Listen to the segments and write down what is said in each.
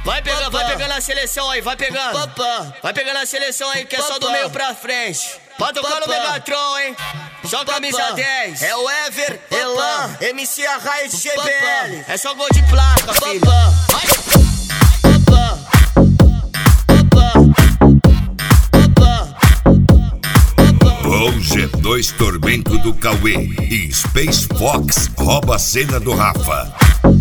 Vai pegando a seleção aí, vai pegando. Vai pegando a seleção aí, que é só do meio pra frente. Pode tocar no Megatron, hein? Só camisa 10. É o Ever, Elan, MC Arraia de GBL. É só gol de placa, filho. O G2 Tormento do Cauê e Space Fox rouba a cena do Rafa.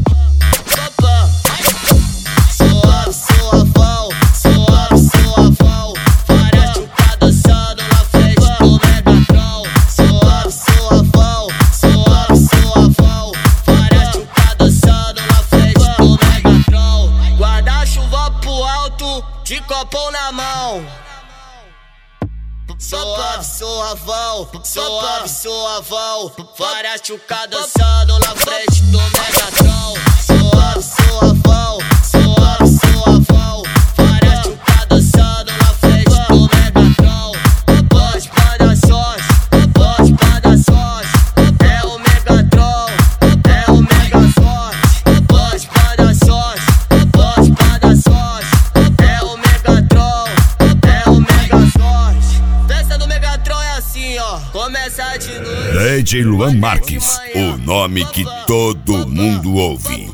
De copão na mão. Suave, suavão, suave, suavão. Várias chucadas dançando na frente do Megatron. Suave, suavão, suave, suavão. Várias chucadas dançando na frente do Megatron. Pode pra dar sorte, pode pra dar sorte. É o Megatron, é o Mega Forte. Pode pra dar sorte, pode pra dar sorte. É o Megatron, é o Mega Forte. Festa do Megatron é assim, ó. Começa de noite. DJ Luan Marques, o nome que todo mundo ouve.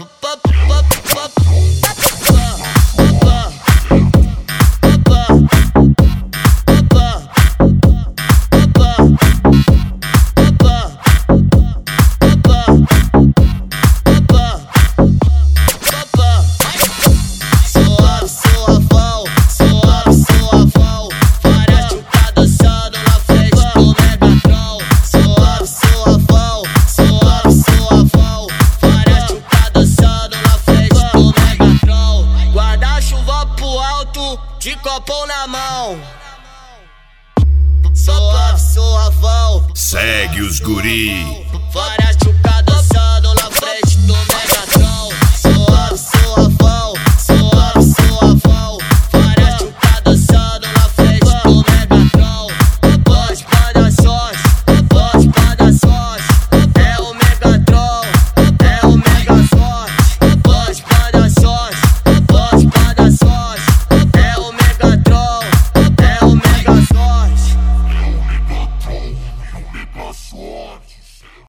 De copão na mão. Suave, suavão. Segue os guri.